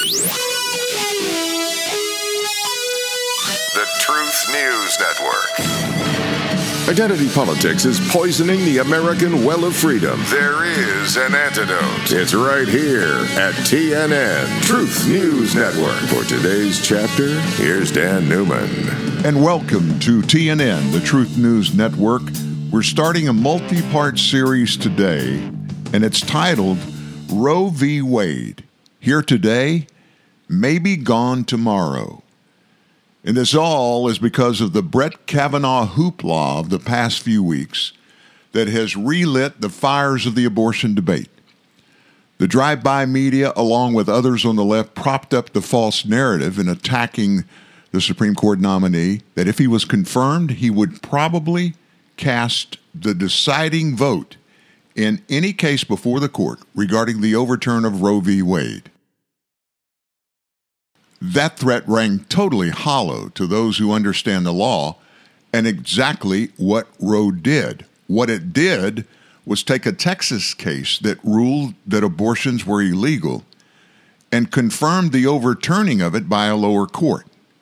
The Truth News Network. Identity politics is poisoning the American well of freedom. There is an antidote. It's right here at TNN, Truth News Network. For today's chapter, here's Dan Newman. And welcome to TNN, the Truth News Network. We're starting a multi-part series today, and it's titled Roe v. Wade. Here today, maybe gone tomorrow. And this all is because of the Brett Kavanaugh hoopla of the past few weeks that has relit the fires of the abortion debate. The drive-by media, along with others on the left, propped up the false narrative in attacking the Supreme Court nominee that if he was confirmed, he would probably cast the deciding vote in any case before the court regarding the overturn of Roe v. Wade. That threat rang totally hollow to those who understand the law and exactly what Roe did. What it did was take a Texas case that ruled that abortions were illegal and confirmed the overturning of it by a lower court.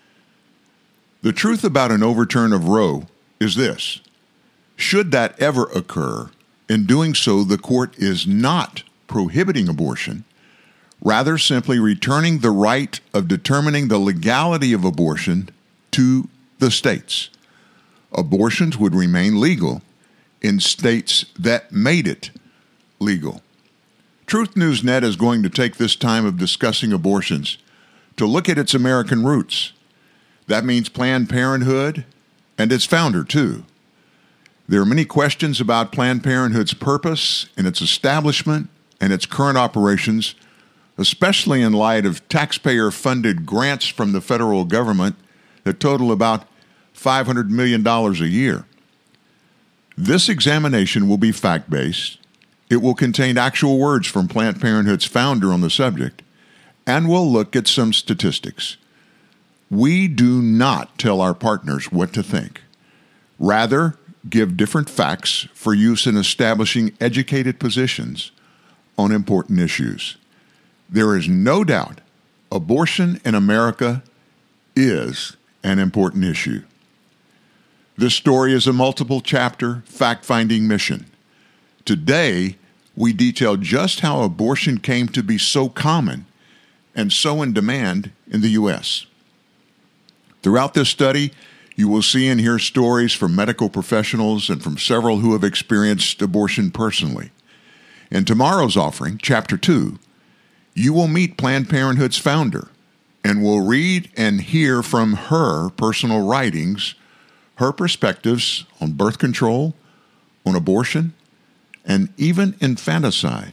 The truth about an overturn of Roe is this. Should that ever occur, in doing so, the court is not prohibiting abortion, rather simply returning the right of determining the legality of abortion to the states. Abortions would remain legal in states that made it legal. Truth News Net is going to take this time of discussing abortions to look at its American roots. That means Planned Parenthood and its founder, too. There are many questions about Planned Parenthood's purpose and its establishment and its current operations, especially in light of taxpayer-funded grants from the federal government that total about $500 million a year. This examination will be fact-based. It will contain actual words from Planned Parenthood's founder on the subject, and we'll look at some statistics. We do not tell our partners what to think. Rather, give different facts for use in establishing educated positions on important issues. There is no doubt abortion in America is an important issue. This story is a multiple-chapter, fact-finding mission. Today, we detail just how abortion came to be so common and so in demand in the U.S. Throughout this study, you will see and hear stories from medical professionals and from several who have experienced abortion personally. In tomorrow's offering, Chapter 2, you will meet Planned Parenthood's founder and will read and hear from her personal writings, her perspectives on birth control, on abortion, and even infanticide.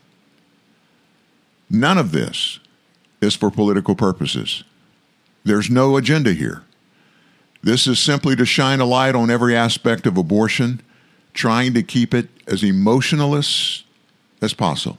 None of this is for political purposes. There's no agenda here. This is simply to shine a light on every aspect of abortion, trying to keep it as emotionless as possible.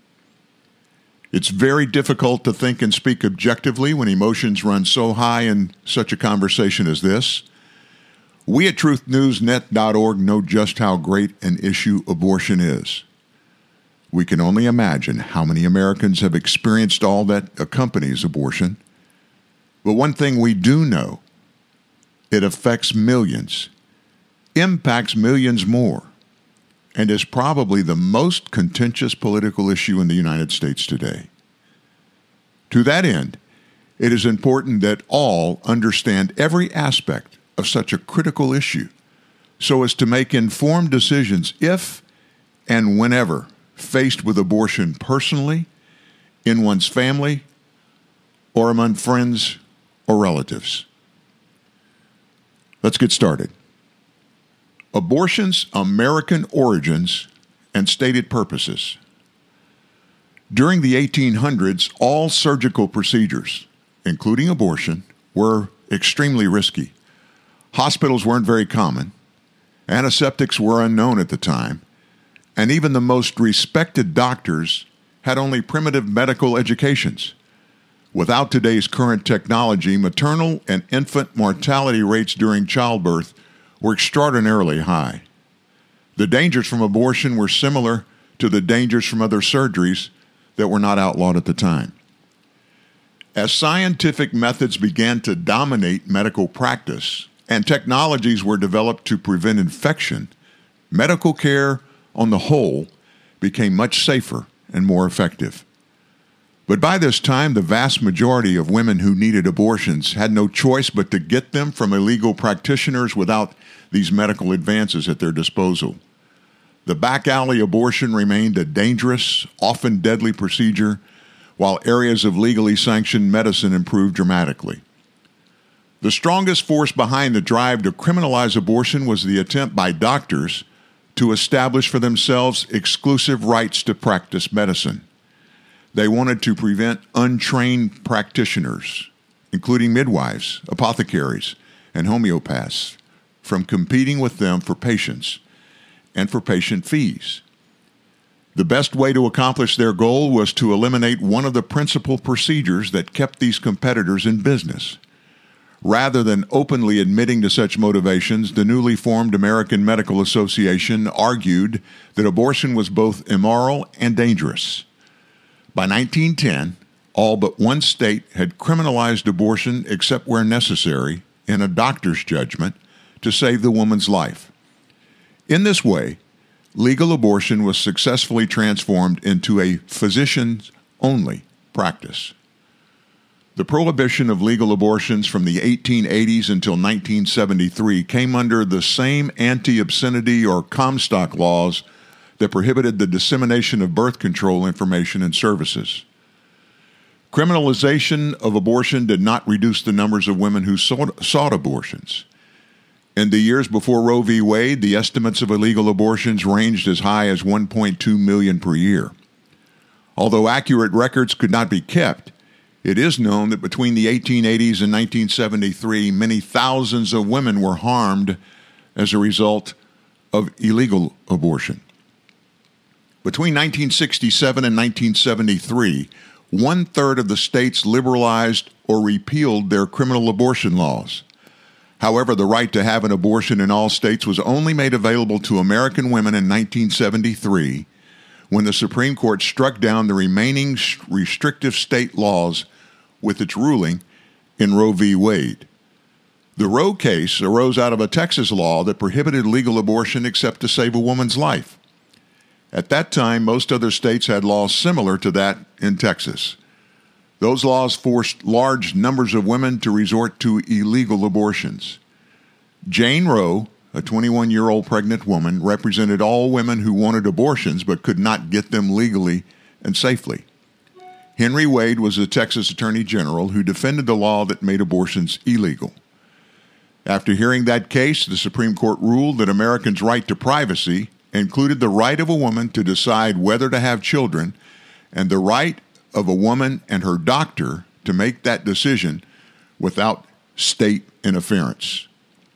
It's very difficult to think and speak objectively when emotions run so high in such a conversation as this. We at truthnewsnet.org know just how great an issue abortion is. We can only imagine how many Americans have experienced all that accompanies abortion. But one thing we do know, it affects millions, impacts millions more, and is probably the most contentious political issue in the United States today. To that end, it is important that all understand every aspect of such a critical issue so as to make informed decisions if and whenever faced with abortion personally, in one's family, or among friends or relatives. Let's get started. Abortion's American origins and stated purposes. During the 1800s, all surgical procedures, including abortion, were extremely risky. Hospitals weren't very common. Antiseptics were unknown at the time. And even the most respected doctors had only primitive medical educations. Without today's current technology, maternal and infant mortality rates during childbirth were extraordinarily high. The dangers from abortion were similar to the dangers from other surgeries that were not outlawed at the time. As scientific methods began to dominate medical practice and technologies were developed to prevent infection, medical care on the whole became much safer and more effective. But by this time, the vast majority of women who needed abortions had no choice but to get them from illegal practitioners without these medical advances at their disposal. The back alley abortion remained a dangerous, often deadly procedure, while areas of legally sanctioned medicine improved dramatically. The strongest force behind the drive to criminalize abortion was the attempt by doctors to establish for themselves exclusive rights to practice medicine. They wanted to prevent untrained practitioners, including midwives, apothecaries, and homeopaths, from competing with them for patients and for patient fees. The best way to accomplish their goal was to eliminate one of the principal procedures that kept these competitors in business. Rather than openly admitting to such motivations, the newly formed American Medical Association argued that abortion was both immoral and dangerous. By 1910, all but one state had criminalized abortion except where necessary, in a doctor's judgment, to save the woman's life. In this way, legal abortion was successfully transformed into a physicians-only practice. The prohibition of legal abortions from the 1880s until 1973 came under the same anti-obscenity or Comstock laws that prohibited the dissemination of birth control information and services. Criminalization of abortion did not reduce the numbers of women who sought abortions. In the years before Roe v. Wade, the estimates of illegal abortions ranged as high as 1.2 million per year. Although accurate records could not be kept, it is known that between the 1880s and 1973, many thousands of women were harmed as a result of illegal abortion. Between 1967 and 1973, one-third of the states liberalized or repealed their criminal abortion laws. However, the right to have an abortion in all states was only made available to American women in 1973, when the Supreme Court struck down the remaining restrictive state laws with its ruling in Roe v. Wade. The Roe case arose out of a Texas law that prohibited legal abortion except to save a woman's life. At that time, most other states had laws similar to that in Texas. Those laws forced large numbers of women to resort to illegal abortions. Jane Roe, a 21-year-old pregnant woman, represented all women who wanted abortions but could not get them legally and safely. Henry Wade was the Texas Attorney General who defended the law that made abortions illegal. After hearing that case, the Supreme Court ruled that Americans' right to privacy included the right of a woman to decide whether to have children and the right of a woman and her doctor to make that decision without state interference.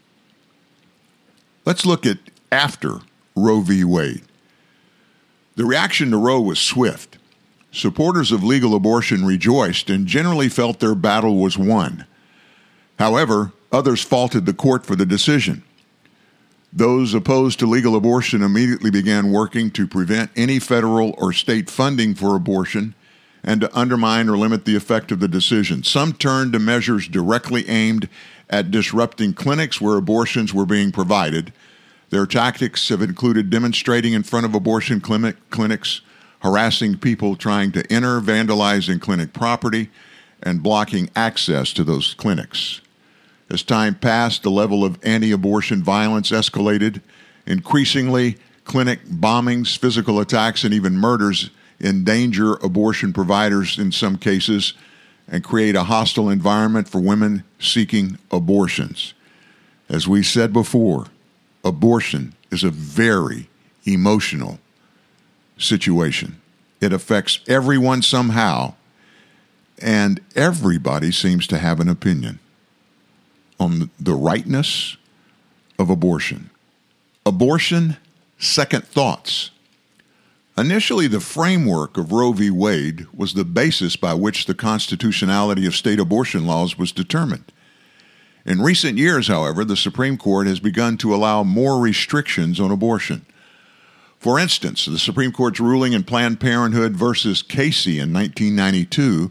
Let's look at after Roe v. Wade. The reaction to Roe was swift. Supporters of legal abortion rejoiced and generally felt their battle was won. However, others faulted the court for the decision. Those opposed to legal abortion immediately began working to prevent any federal or state funding for abortion and to undermine or limit the effect of the decision. Some turned to measures directly aimed at disrupting clinics where abortions were being provided. Their tactics have included demonstrating in front of abortion clinics, harassing people trying to enter, vandalizing clinic property, and blocking access to those clinics. As time passed, the level of anti-abortion violence escalated. Increasingly, clinic bombings, physical attacks, and even murders endanger abortion providers in some cases and create a hostile environment for women seeking abortions. As we said before, abortion is a very emotional situation. It affects everyone somehow, and everybody seems to have an opinion on the rightness of abortion. Abortion, second thoughts. Initially, the framework of Roe v. Wade was the basis by which the constitutionality of state abortion laws was determined. In recent years, however, the Supreme Court has begun to allow more restrictions on abortion. For instance, the Supreme Court's ruling in Planned Parenthood versus Casey in 1992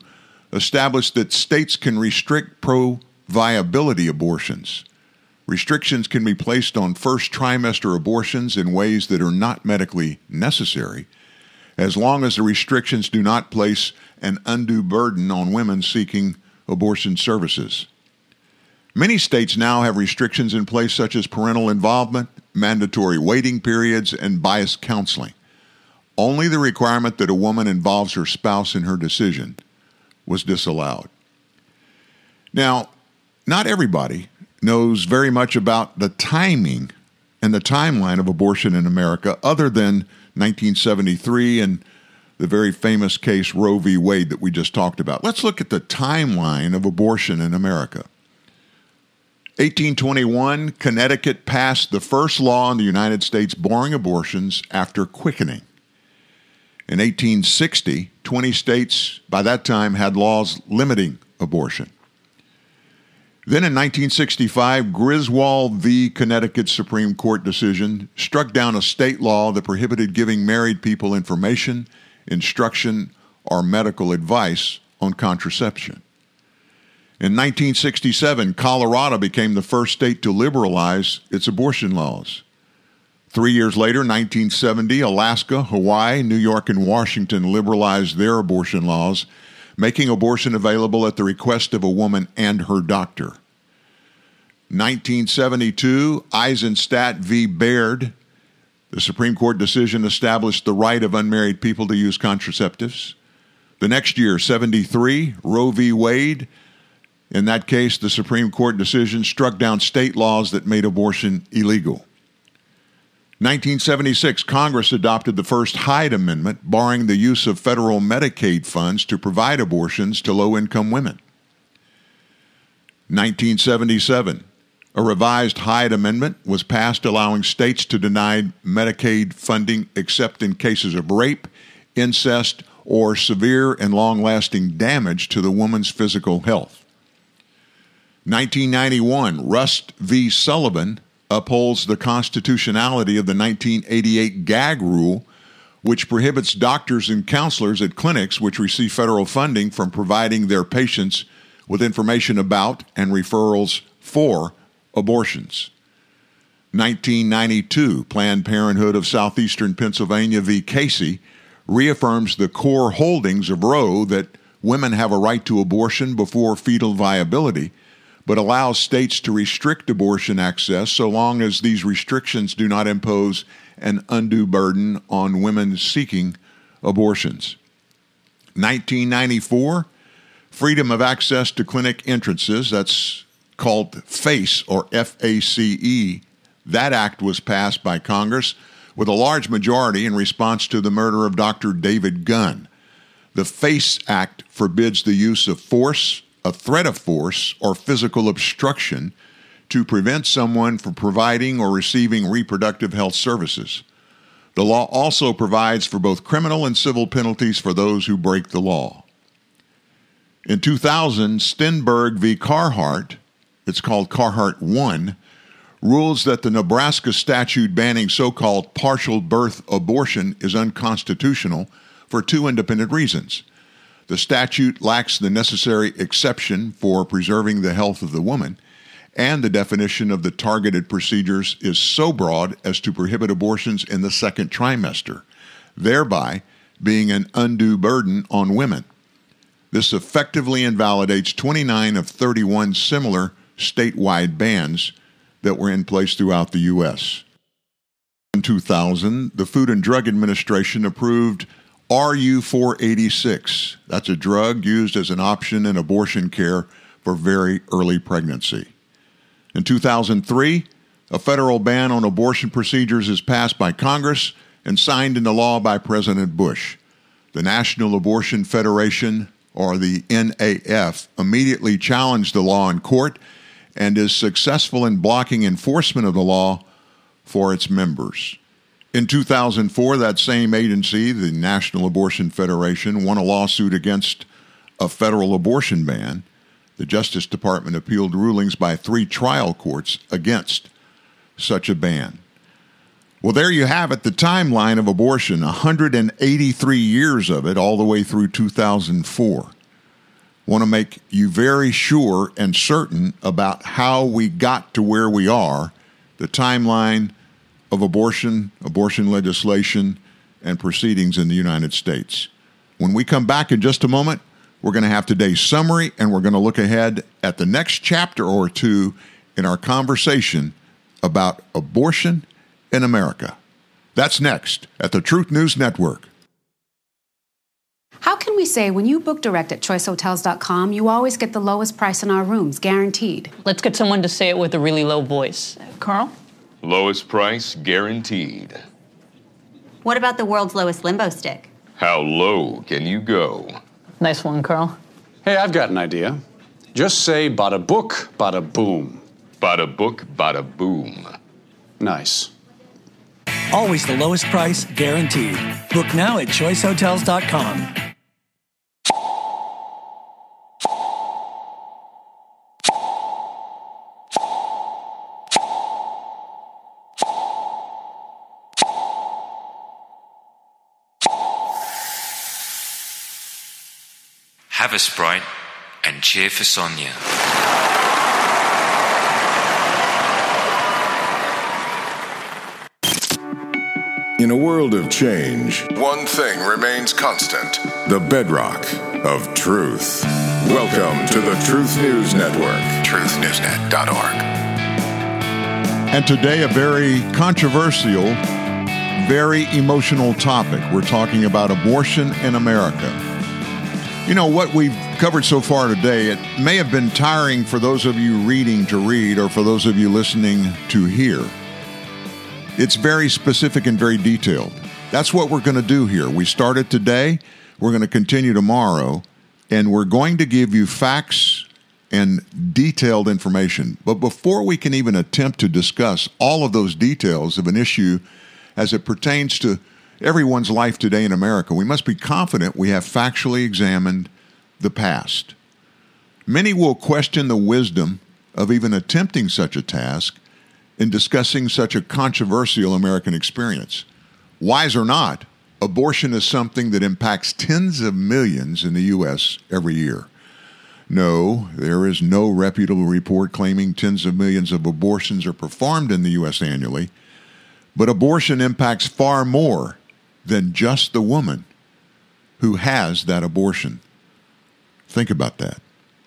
established that states can restrict pro-viability abortions. Restrictions can be placed on first trimester abortions in ways that are not medically necessary, as long as the restrictions do not place an undue burden on women seeking abortion services. Many states now have restrictions in place such as parental involvement, mandatory waiting periods, and biased counseling. Only the requirement that a woman involves her spouse in her decision was disallowed. Now, not everybody knows very much about the timing and the timeline of abortion in America other than 1973 and the very famous case Roe v. Wade that we just talked about. Let's look at the timeline of abortion in America. 1821, Connecticut passed the first law in the United States barring abortions after quickening. In 1860, 20 states by that time had laws limiting abortion. Then in 1965, Griswold v. Connecticut Supreme Court decision struck down a state law that prohibited giving married people information, instruction, or medical advice on contraception. In 1967, Colorado became the first state to liberalize its abortion laws. 3 years later, 1970, Alaska, Hawaii, New York, and Washington liberalized their abortion laws, making abortion available at the request of a woman and her doctor. 1972, Eisenstadt v. Baird, the Supreme Court decision established the right of unmarried people to use contraceptives. The next year, 73, Roe v. Wade. In that case, the Supreme Court decision struck down state laws that made abortion illegal. 1976, Congress adopted the first Hyde Amendment, barring the use of federal Medicaid funds to provide abortions to low-income women. 1977, a revised Hyde Amendment was passed allowing states to deny Medicaid funding except in cases of rape, incest, or severe and long-lasting damage to the woman's physical health. 1991, Rust v. Sullivan upholds the constitutionality of the 1988 gag rule, which prohibits doctors and counselors at clinics which receive federal funding from providing their patients with information about and referrals for abortions. 1992, Planned Parenthood of Southeastern Pennsylvania v. Casey reaffirms the core holdings of Roe that women have a right to abortion before fetal viability, but allows states to restrict abortion access so long as these restrictions do not impose an undue burden on women seeking abortions. 1994, freedom of access to clinic entrances, that's called FACE or FACE. That act was passed by Congress with a large majority in response to the murder of Dr. David Gunn. The FACE Act forbids the use of force, a threat of force, or physical obstruction to prevent someone from providing or receiving reproductive health services. The law also provides for both criminal and civil penalties for those who break the law. In 2000, Stenberg v. Carhart, it's called Carhart 1, rules that the Nebraska statute banning so-called partial birth abortion is unconstitutional for two independent reasons. The statute lacks the necessary exception for preserving the health of the woman, and the definition of the targeted procedures is so broad as to prohibit abortions in the second trimester, thereby being an undue burden on women. This effectively invalidates 29 of 31 similar statewide bans that were in place throughout the U.S. In 2000, the Food and Drug Administration approved RU-486. That's a drug used as an option in abortion care for very early pregnancy. In 2003, a federal ban on abortion procedures is passed by Congress and signed into law by President Bush. The National Abortion Federation, or the NAF, immediately challenged the law in court and is successful in blocking enforcement of the law for its members. In 2004, that same agency, the National Abortion Federation, won a lawsuit against a federal abortion ban. The Justice Department appealed rulings by 3 trial courts against such a ban. Well, there you have it, the timeline of abortion, 183 years of it, all the way through 2004. want to make you very sure and certain about how we got to where we are, the timeline of abortion legislation, and proceedings in the United States. When we come back in just a moment, we're going to have today's summary, and we're going to look ahead at the next chapter or two in our conversation about abortion in America. That's next at the Truth News Network. How can we say when you book direct at choicehotels.com, you always get the lowest price in our rooms, guaranteed? Let's get someone to say it with a really low voice. Carl? Lowest price guaranteed. What about the world's lowest limbo stick? How low can you go? Nice one, Carl. Hey, I've got an idea. Just say bada book, bada boom. Bada book, bada boom. Nice. Always the lowest price, guaranteed. Book now at choicehotels.com. Have a Sprite and cheer for Sonia. In a world of change, One thing remains constant. the bedrock of truth. Welcome to the Truth News Network. TruthNewsNet.org. And today, a very controversial, very emotional topic. We're talking about abortion in America. You know, what we've covered so far today, it may have been tiring for those of you reading to read or for those of you listening to hear. It's very specific and very detailed. That's what we're going to do here. We started today, we're going to continue tomorrow, and we're going to give you facts and detailed information. But before we can even attempt to discuss all of those details of an issue as it pertains to everyone's life today in America, we must be confident we have factually examined the past. Many will question the wisdom of even attempting such a task in discussing such a controversial American experience. Wise or not, abortion is something that impacts tens of millions in the U.S. every year. No, there is no reputable report claiming tens of millions of abortions are performed in the U.S. annually, but abortion impacts far more than just the woman who has that abortion. Think about that.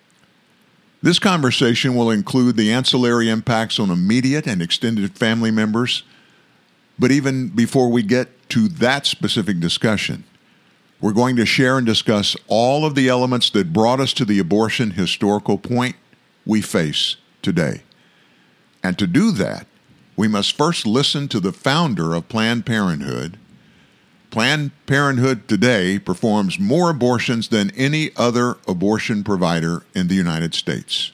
This conversation will include the ancillary impacts on immediate and extended family members, but even before we get to that specific discussion, we're going to share and discuss all of the elements that brought us to the abortion historical point we face today. And to do that, we must first listen to the founder of Planned Parenthood. Planned Parenthood today performs more abortions than any other abortion provider in the United States.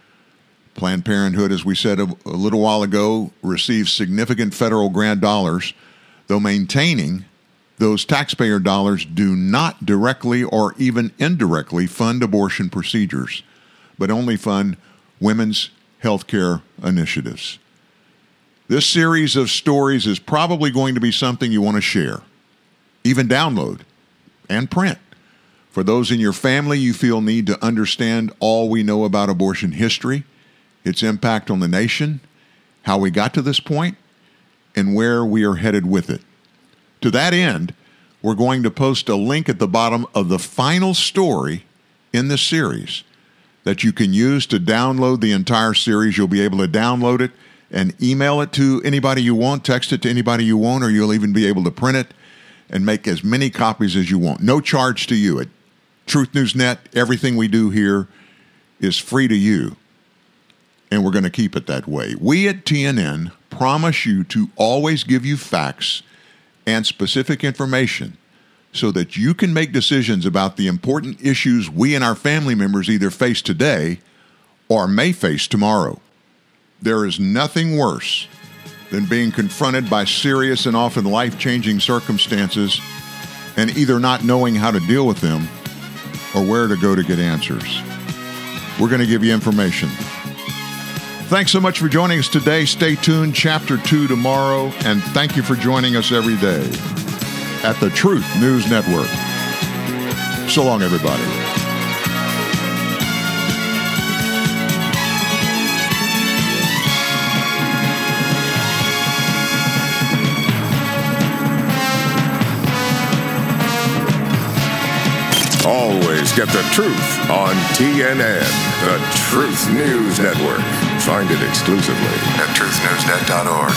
Planned Parenthood, as we said a little while ago, receives significant federal grant dollars, though maintaining those taxpayer dollars do not directly or even indirectly fund abortion procedures, but only fund women's health care initiatives. This series of stories is probably going to be something you want to share, even download and print. For those in your family you feel need to understand all we know about abortion history, its impact on the nation, how we got to this point, and where we are headed with it. To that end, we're going to post a link at the bottom of the final story in this series that you can use to download the entire series. You'll be able to download it and email it to anybody you want, text it to anybody you want, or you'll even be able to print it and make as many copies as you want. No charge to you. At Truth News Net, everything we do here is free to you, and we're going to keep it that way. We at TNN promise you to always give you facts and specific information so that you can make decisions about the important issues we and our family members either face today or may face tomorrow. There is nothing worse than being confronted by serious and often life-changing circumstances and either not knowing how to deal with them or where to go to get answers. We're going to give you information. Thanks so much for joining us today. Stay tuned, Chapter 2 tomorrow, and thank you for joining us every day at the Truth News Network. So long, everybody. always get the truth on TNN, the Truth News Network. Find it exclusively at truthnewsnet.org.